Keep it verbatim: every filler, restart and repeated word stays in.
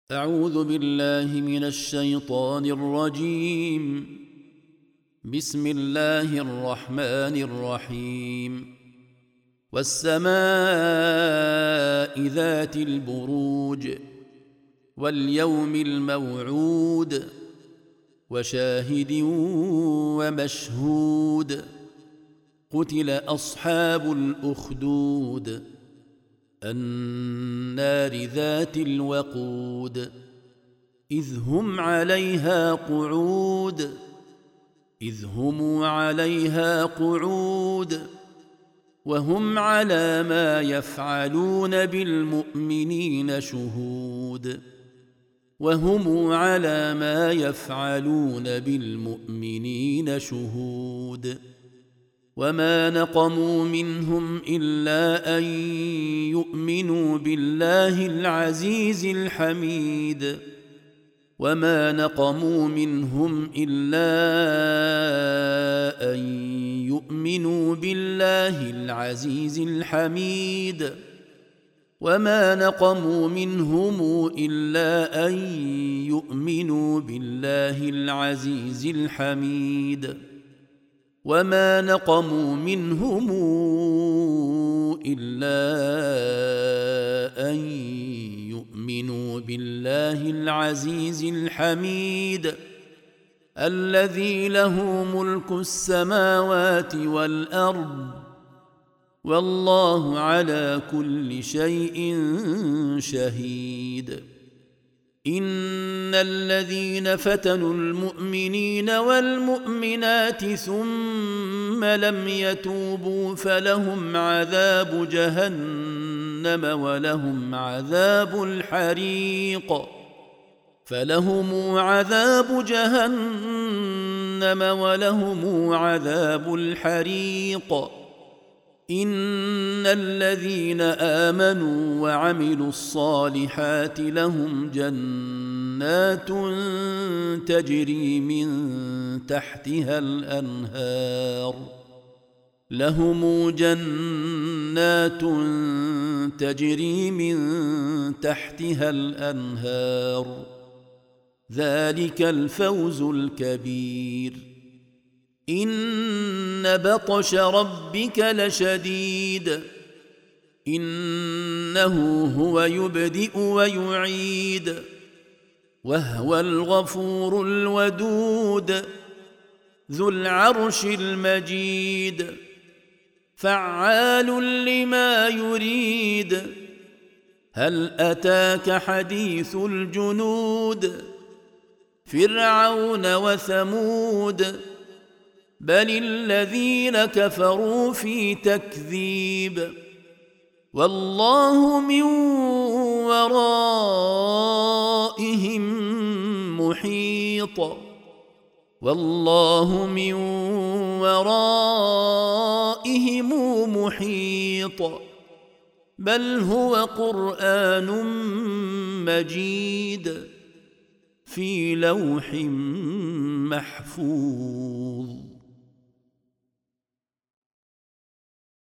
أعوذ بالله من الشيطان الرجيم. بسم الله الرحمن الرحيم. والسماء ذات البروج واليوم الموعود وشاهد ومشهود. قتل أصحاب الأخدود النار ذات الوقود إذ هم عليها قعود إذ هم عليها قعود وهم على ما يفعلون بالمؤمنين شهود وهم على ما يفعلون بالمؤمنين شهود. وما نقموا منهم إلا أن يؤمنوا بالله العزيز الحميد وما نقموا منهم إلا أن يؤمنوا بالله العزيز الحميد وما نقموا منهم إلا أن يؤمنوا بالله العزيز الحميد وما نقموا منهم إلا أن يؤمنوا بالله العزيز الحميد الذي له ملك السماوات والأرض والله على كل شيء شهيد. إن الذين فتنوا المؤمنين والمؤمنات ثم لم يتوبوا فلهم عذاب جهنم ولهم عذاب الحريق فلهم عذاب جهنم ولهم عذاب الحريق. إن الذين آمنوا وعملوا الصالحات لهم جنات تجري من تحتها الأنهار لهم جنات تجري من تحتها الأنهار ذلك الفوز الكبير. إن بطش ربك لشديد إنه هو يبدئ ويعيد وهو الغفور الودود ذو العرش المجيد فعال لما يريد. هل أتاك حديث الجنود فرعون وثمود بل الذين كفروا في تكذيب والله من ورائهم محيط والله من ورائهم محيط بل هو قرآن مجيد في لوح محفوظ.